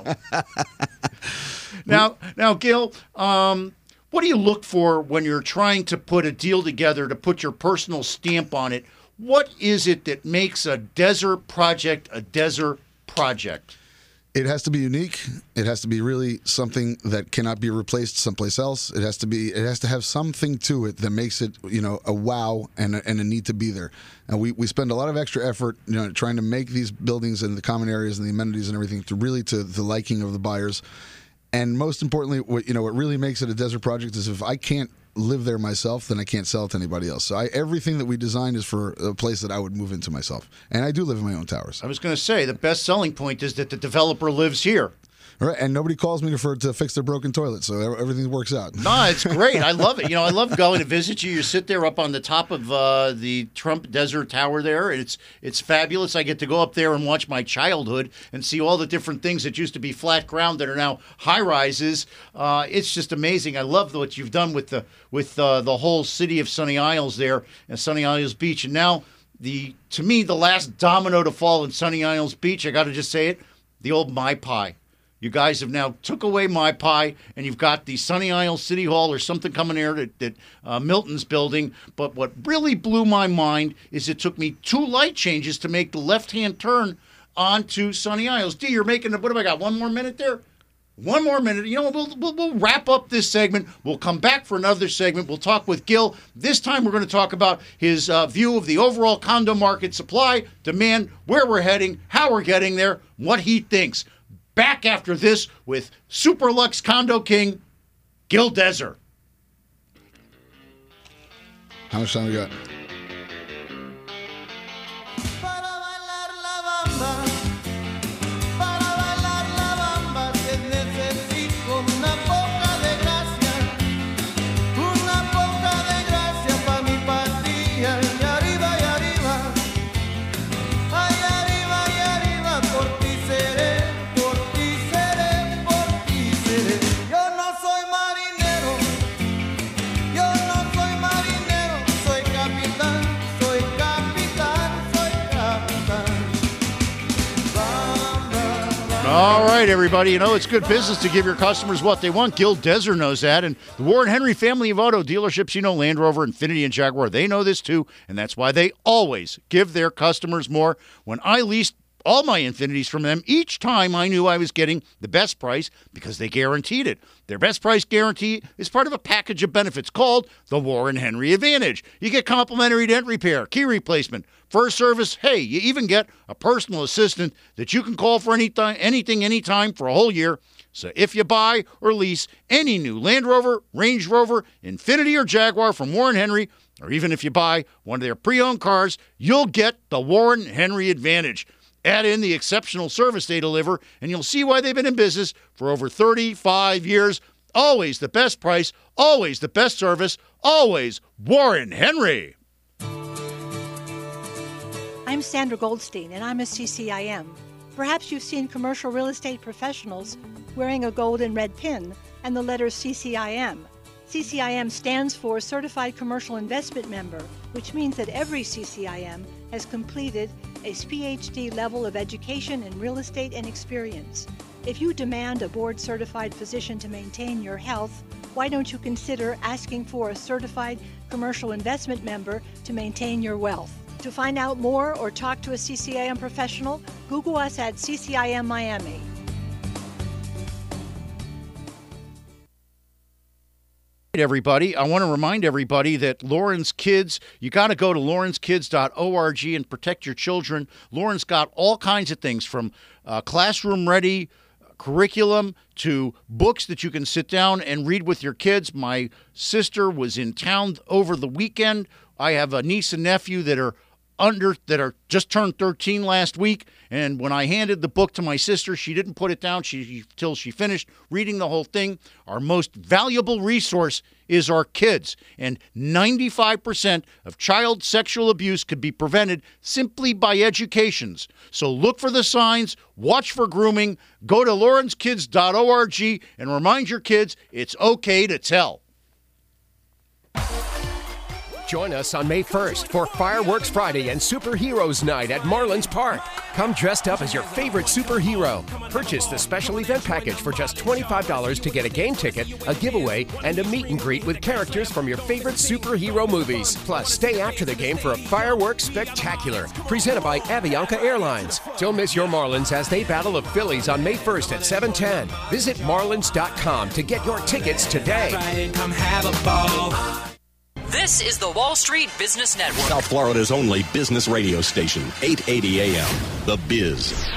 now, now, Gil. Um, What do you look for when you're trying to put a deal together to put your personal stamp on it? What is it that makes a desert project a desert project? It has to be unique. It has to be really something that cannot be replaced someplace else. It has to be. It has to have something to it that makes it, you know, a wow and a, and a need to be there. And we, we spend a lot of extra effort, you know, trying to make these buildings and the common areas and the amenities and everything to really to the liking of the buyers. And most importantly, what you know, what really makes it a desert project is if I can't live there myself, then I can't sell it to anybody else. So I, everything that we designed is for a place that I would move into myself. And I do live in my own towers. I was going to say the best selling point is that the developer lives here. All right, and nobody calls me to, for, to fix their broken toilet, so everything works out. No, it's great. I love it. You know, I love going to visit you. You sit there up on the top of uh, the Trump Desert Tower there. It's it's fabulous. I get to go up there and watch my childhood and see all the different things that used to be flat ground that are now high rises. Uh, it's just amazing. I love what you've done with the with uh, the whole city of Sunny Isles there and Sunny Isles Beach. And now, the to me, the last domino to fall in Sunny Isles Beach, I got to just say it, the old My Pie. You guys have now took away My Pie, and you've got the Sunny Isles City Hall or something coming there that, that uh, Milton's building. But what really blew my mind is it took me two light changes to make the left-hand turn onto Sunny Isles. D, you're making, what have I got, one more minute there? One more minute. You know, we'll, we'll, we'll wrap up this segment. We'll come back for another segment. We'll talk with Gil. This time we're going to talk about his uh, view of the overall condo market, supply, demand, where we're heading, how we're getting there, what he thinks. Back after this with Super Lux Condo King, Gil Deser. How much time we got? All right, everybody. You know, it's good business to give your customers what they want. Gil Deser knows that. And the Warren Henry family of auto dealerships, you know, Land Rover, Infiniti, and Jaguar, they know this too. And that's why they always give their customers more. When I leased all my Infinitis from them, each time I knew I was getting the best price because they guaranteed it. Their best price guarantee is part of a package of benefits called the Warren Henry Advantage. You get complimentary dent repair, key replacement, first service. Hey, you even get a personal assistant that you can call for anything, anything, anytime for a whole year. So if you buy or lease any new Land Rover, Range Rover, Infiniti, or Jaguar from Warren Henry, or even if you buy one of their pre-owned cars, you'll get the Warren Henry Advantage. Add in the exceptional service they deliver, and you'll see why they've been in business for over thirty-five years. Always the best price, always the best service, always Warren Henry. I'm Sandra Goldstein, and I'm a C C I M. Perhaps you've seen commercial real estate professionals wearing a gold and red pin and the letters C C I M. C C I M stands for Certified Commercial Investment Member, which means that every C C I M has completed a P H D level of education in real estate and experience. If you demand a board-certified physician to maintain your health, why don't you consider asking for a Certified Commercial Investment Member to maintain your wealth? To find out more or talk to a C C I M professional, Google us at C C I M Miami. Everybody, I want to remind everybody that Lauren's Kids, you got to go to lawrence kids dot org and protect your children. Lauren's got all kinds of things from uh, classroom ready curriculum to books that you can sit down and read with your kids. My sister was in town over the weekend. I have a niece and nephew that are under that are just turned thirteen last week. And when I handed the book to my sister, she didn't put it down she, till she finished reading the whole thing. Our most valuable resource is our kids. And ninety-five percent of child sexual abuse could be prevented simply by educations. So look for the signs, watch for grooming, go to lawrence kids dot org and remind your kids it's okay to tell. Join us on May first for Fireworks Friday and Superheroes Night at Marlins Park. Come dressed up as your favorite superhero. Purchase the special event package for just twenty-five dollars to get a game ticket, a giveaway, and a meet and greet with characters from your favorite superhero movies. Plus, stay after the game for a fireworks spectacular presented by Avianca Airlines. Don't miss your Marlins as they battle the Phillies on May first at seven ten. Visit marlins dot com to get your tickets today. Come have a ball. This is the Wall Street Business Network. South Florida's only business radio station, eight eighty A M, The Biz.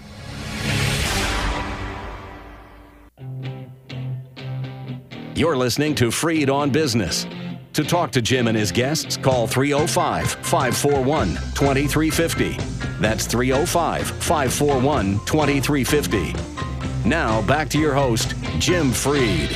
You're listening to Freed on Business. To talk to Jim and his guests, call three oh five, five four one, two three five oh. That's three oh five, five four one, two three five oh. Now, back to your host, Jim Freed.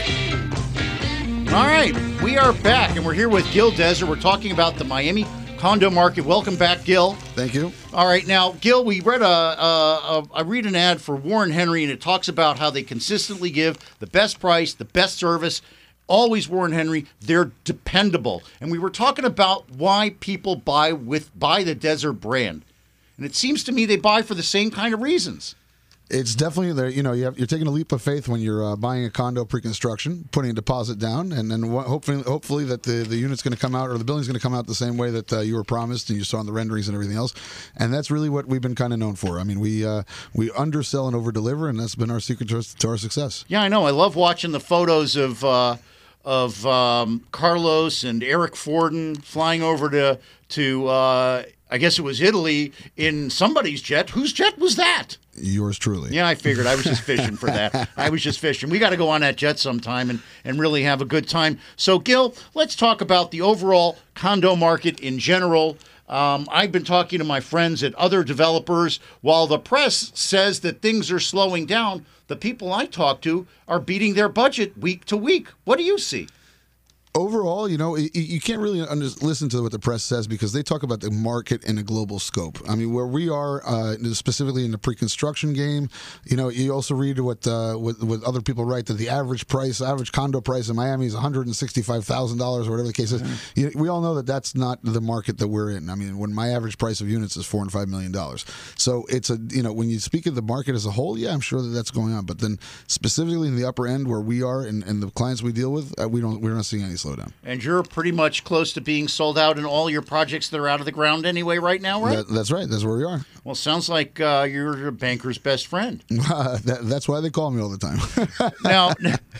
All right, we are back, and we're here with Gil Deser. We're talking about the Miami condo market. Welcome back, Gil. Thank you. All right, now, Gil, we read a, a, a I read an ad for Warren Henry, and it talks about how they consistently give the best price, the best service. Always Warren Henry. They're dependable, and we were talking about why people buy with buy the Deser brand, and it seems to me they buy for the same kind of reasons. It's definitely there. You know, you have, you're taking a leap of faith when you're uh, buying a condo pre-construction, putting a deposit down, and then wh- hopefully, hopefully that the, the unit's going to come out or the building's going to come out the same way that uh, you were promised and you saw in the renderings and everything else. And that's really what we've been kind of known for. I mean, we uh, we undersell and over-deliver, and that's been our secret to, to our success. Yeah, I know. I love watching the photos of uh, of um, Carlos and Eric Forden flying over to to uh, I guess it was Italy in somebody's jet. Whose jet was that? Yours truly. Yeah, I figured. I was just fishing for that. I was just fishing. We got to go on that jet sometime and, and really have a good time. So, Gil, let's talk about the overall condo market in general. Um, I've been talking to my friends at other developers. While the press says that things are slowing down, the people I talk to are beating their budget week to week. What do you see? Overall, you know, you, you can't really under, listen to what the press says because they talk about the market in a global scope. I mean, where we are uh, specifically in the pre-construction game, you know, you also read what, uh, what what other people write that the average price, average condo price in Miami is one hundred sixty-five thousand dollars or whatever the case is. Mm-hmm. You, we all know that that's not the market that we're in. I mean, when my average price of units is four and five million dollars, so it's a you know when you speak of the market as a whole, yeah, I'm sure that that's going on. But then specifically in the upper end where we are and, and the clients we deal with, uh, we don't we're not seeing any slowdown. And you're pretty much close to being sold out in all your projects that are out of the ground anyway right now, right? That, that's right. That's where we are. Well, sounds like uh, you're a banker's best friend. Uh, that, that's why they call me all the time. now,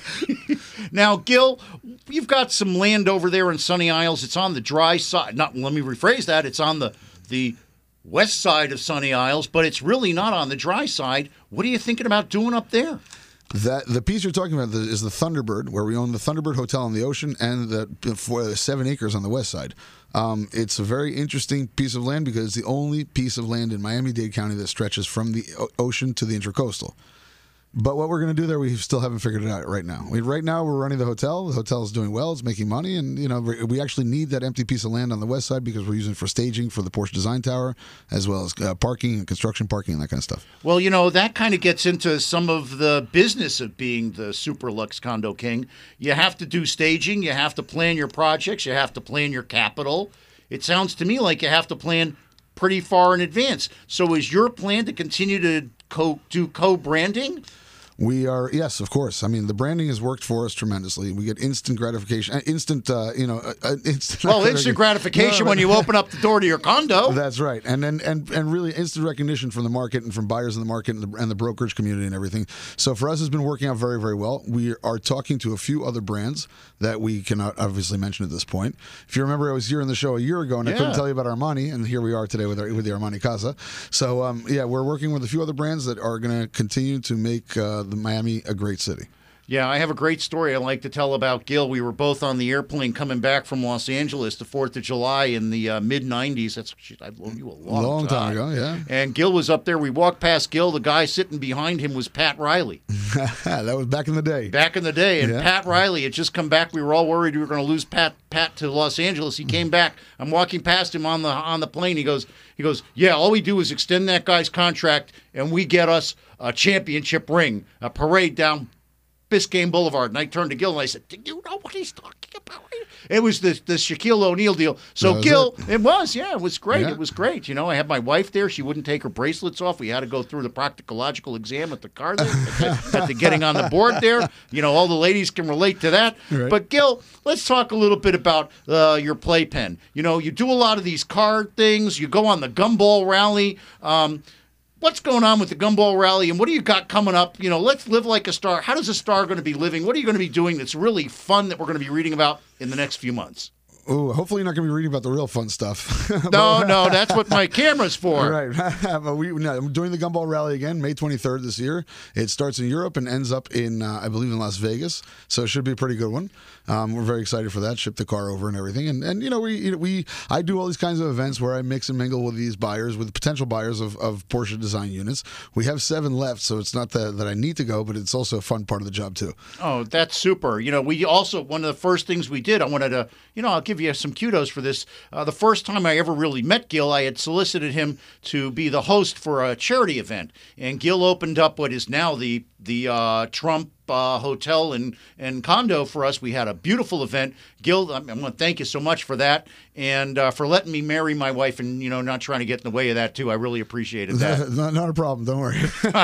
now, Gil, you've got some land over there in Sunny Isles. It's on the dry side. Not. Let me rephrase that. It's on the the west side of Sunny Isles, but it's really not on the dry side. What are you thinking about doing up there? That the piece you're talking about is the Thunderbird, where we own the Thunderbird Hotel on the ocean and the for seven acres on the west side. Um, it's a very interesting piece of land because it's the only piece of land in Miami-Dade County that stretches from the ocean to the Intracoastal. But what we're going to do there, we still haven't figured it out right now. We, right now, we're running the hotel. The hotel is doing well. It's making money. And, you know, we actually need that empty piece of land on the west side because we're using it for staging for the Porsche Design Tower, as well as uh, parking and construction parking and that kind of stuff. Well, you know, that kind of gets into some of the business of being the super luxe condo king. You have to do staging. You have to plan your projects. You have to plan your capital. It sounds to me like you have to plan pretty far in advance. So is your plan to continue to co- do co-branding? We are, yes, of course. I mean, the branding has worked for us tremendously. We get instant gratification, instant, uh, you know, uh, instant. Well, instant gratification no, when you open up the door to your condo. That's right, and and and and really instant recognition from the market and from buyers in the market and the, and the brokerage community and everything. So for us, it's been working out very, very well. We are talking to a few other brands that we cannot obviously mention at this point. If you remember, I was here in the show a year ago, and yeah. I couldn't tell you about Armani, and here we are today with our, with the Armani Casa. So um, yeah, we're working with a few other brands that are going to continue to make Uh, the Miami a great city. Yeah, I have a great story I like to tell about Gil. We were both on the airplane coming back from Los Angeles the fourth of July in the uh, mid nineties. That's shit, I've known you a long, long time. time ago, yeah. And Gil was up there. We walked past Gil. The guy sitting behind him was Pat Riley. That was back in the day. Back in the day. And Yeah. Pat Riley had just come back. We were all worried we were going to lose Pat Pat to Los Angeles. He came back. I'm walking past him on the on the plane. He goes, he goes, yeah, all we do is extend that guy's contract, and we get us a championship ring, a parade down Biscayne Boulevard. And I turned to Gil and I said, do you know what he's talking about? It was the, the Shaquille O'Neal deal. So, That was Gil, it. it was, yeah, it was great. Yeah. It was great. You know, I had my wife there. She wouldn't take her bracelets off. We had to go through the proctological exam at the car there, at, at the getting on the board there. You know, all the ladies can relate to that. Right. But, Gil, let's talk a little bit about uh, your playpen. You know, you do a lot of these card things. You go on the Gumball Rally. Um, What's going on with the Gumball Rally, and what do you got coming up? You know, let's live like a star. How does a star going to be living? What are you going to be doing that's really fun that we're going to be reading about in the next few months? Oh, hopefully you're not going to be reading about the real fun stuff. No, no, that's what my camera's for. Right. But we, no, I'm doing the Gumball Rally again, May twenty-third this year. It starts in Europe and ends up in, uh, I believe, in Las Vegas. So it should be a pretty good one. Um, we're very excited for that. Ship the car over and everything. And, and you know, we, you know, we I do all these kinds of events where I mix and mingle with these buyers, with potential buyers of, of Porsche design units. We have seven left, so it's not that, that I need to go, but it's also a fun part of the job, too. Oh, that's super. You know, we also, one of the first things we did, I wanted to, you know, I'll give you some kudos for this. Uh, the first time I ever really met Gil, I had solicited him to be the host for a charity event. And Gil opened up what is now the the uh, Trump uh, Hotel and, and condo for us. We had a beautiful event. Gil, I want to thank you so much for that and uh, for letting me marry my wife and, you know, not trying to get in the way of that, too. I really appreciated that. not, not a problem. Don't worry.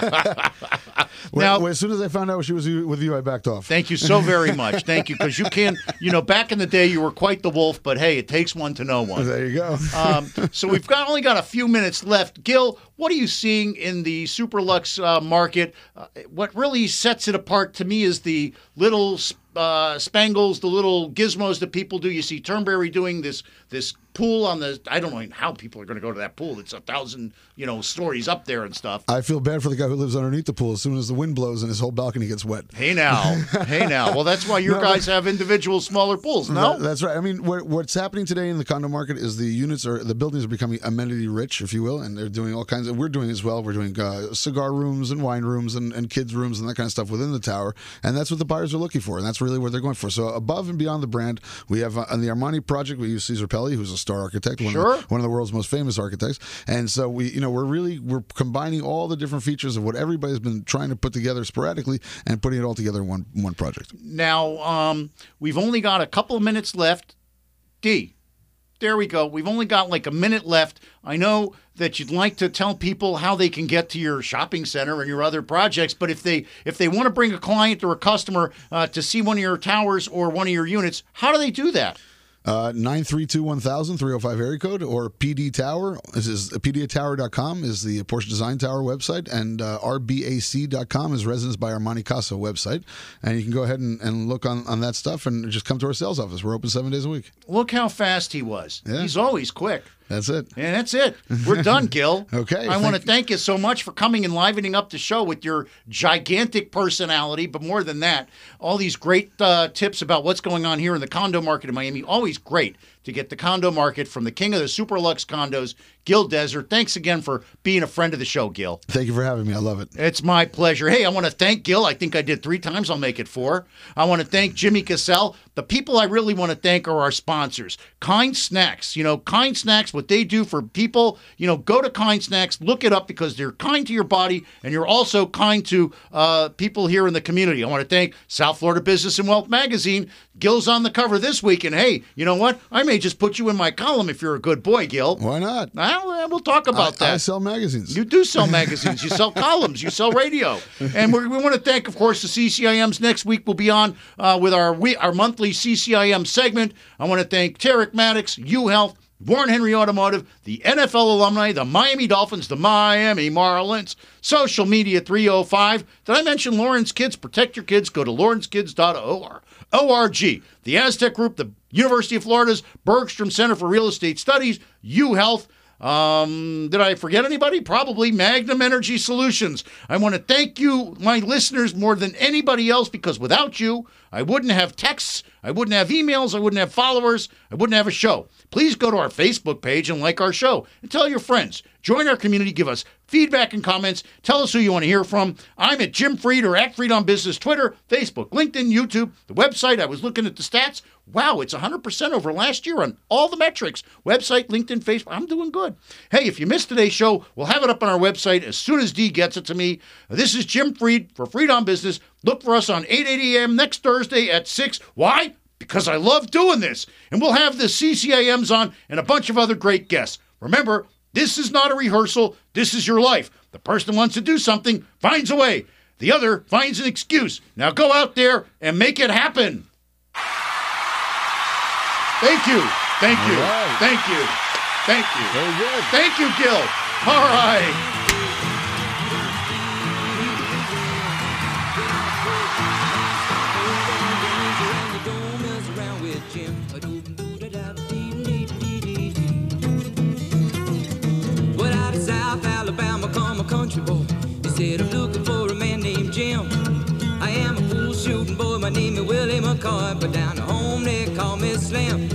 Now, well, as soon as I found out she was with you, I backed off. Thank you so very much. Thank you, because you can, you know, back in the day you were quite the wolf, but hey, it takes one to know one. There you go. um, so we've got only got a few minutes left. Gil, what are you seeing in the Superlux uh, market? Uh, what really sets it apart to me is the little uh, spangles, the little gizmos that people do. You see Turnberry doing this this pool on the, I don't know how people are going to go to that pool. It's a thousand, you know, stories up there and stuff. I feel bad for the guy who lives underneath the pool as soon as the wind blows and his whole balcony gets wet. Hey now, hey now. Well, that's why your No, guys have individual smaller pools, no? That- that's right. I mean, what, what's happening today in the condo market is the units are, the buildings are becoming amenity rich, if you will, and they're doing all kinds of, we're doing as well. We're doing uh, cigar rooms and wine rooms and, and kids rooms and that kind of stuff within the tower. And that's what the buyers are looking for. And that's really what they're going for. So above and beyond the brand, we have uh, on the Armani project, we use Cesar Pelli, who's a star architect, one, Sure. of the, one of the world's most famous architects. And so we, you know, we're really, we're combining all the different features of what everybody's been trying to put together sporadically and putting it all together in one, one project. Now, um, we've only got a couple of minutes left. D, there we go. We've only got like a minute left. I know that you'd like to tell people how they can get to your shopping center and your other projects, but if they if they want to bring a client or a customer uh, to see one of your towers or one of your units, how do they do that? Uh, nine three two one thousand, three oh five area code, or P D Tower. This is P D Tower dot com is the Porsche Design Tower website, and uh, R B A C dot com is Residence by Armani Casa website. And you can go ahead and, and look on, on that stuff and just come to our sales office. We're open seven days a week. Look how fast he was. Yeah. He's always quick. That's it. And that's it. We're done, Gil. Okay. I want to thank- thank you so much for coming and livening up the show with your gigantic personality, but more than that, all these great uh, tips about what's going on here in the condo market in Miami. Always great to get the condo market from the king of the Superlux condos, Gil Desert. Thanks again for being a friend of the show, Gil. Thank you for having me. I love it. It's my pleasure. Hey, I want to thank Gil. I think I did three times. I'll make it four. I want to thank Jimmy Cassell. The people I really want to thank are our sponsors. Kind Snacks. You know, Kind Snacks, what they do for people, you know, go to Kind Snacks, look it up because they're kind to your body and you're also kind to uh, people here in the community. I want to thank South Florida Business and Wealth Magazine. Gil's on the cover this week. And hey, you know what? I may just put you in my column if you're a good boy, Gil. Why not? Well, we'll talk about I, that. I sell magazines. You do sell magazines. You sell columns. You sell radio. And we're, we want to thank, of course, the C C I Ms. Next week we'll be on uh, with our we, our monthly C C I M segment. I want to thank Tarek Maddox, UHealth, Warren Henry Automotive, the N F L alumni, the Miami Dolphins, the Miami Marlins, Social Media three oh five. Did I mention Lawrence Kids? Protect your kids. Go to lawrence kids dot org. The Aztec Group, the University of Florida's Bergstrom Center for Real Estate Studies, UHealth, Um, did I forget anybody? Probably Magnum Energy Solutions. I want to thank you, my listeners, more than anybody else, because without you, I wouldn't have texts, I wouldn't have emails, I wouldn't have followers, I wouldn't have a show. Please go to our Facebook page and like our show and tell your friends. Join our community, give us feedback and comments. Tell us who you want to hear from. I'm at Jim Fried or at Fried on Business, Twitter, Facebook, LinkedIn, YouTube, the website. I was looking at the stats. Wow, it's one hundred percent over last year on all the metrics. Website, LinkedIn, Facebook. I'm doing good. Hey, if you missed today's show, we'll have it up on our website as soon as Dee gets it to me. This is Jim Fried for Fried on Business. Look for us on eight eighty a.m. next Thursday at six. Why? Because I love doing this. And we'll have the C C I Ms on and a bunch of other great guests. Remember, this is not a rehearsal. This is your life. The person who wants to do something finds a way. The other finds an excuse. Now go out there and make it happen. Thank you. Thank you. Right. Thank you. Thank you. Very good. Thank you, Gil. All right. Well, out of South Alabama, come a country boy. He said, I'm looking for a man named Jim. I am a fool shooting boy, my name is Willie McCoy, but down at home they call me Slim.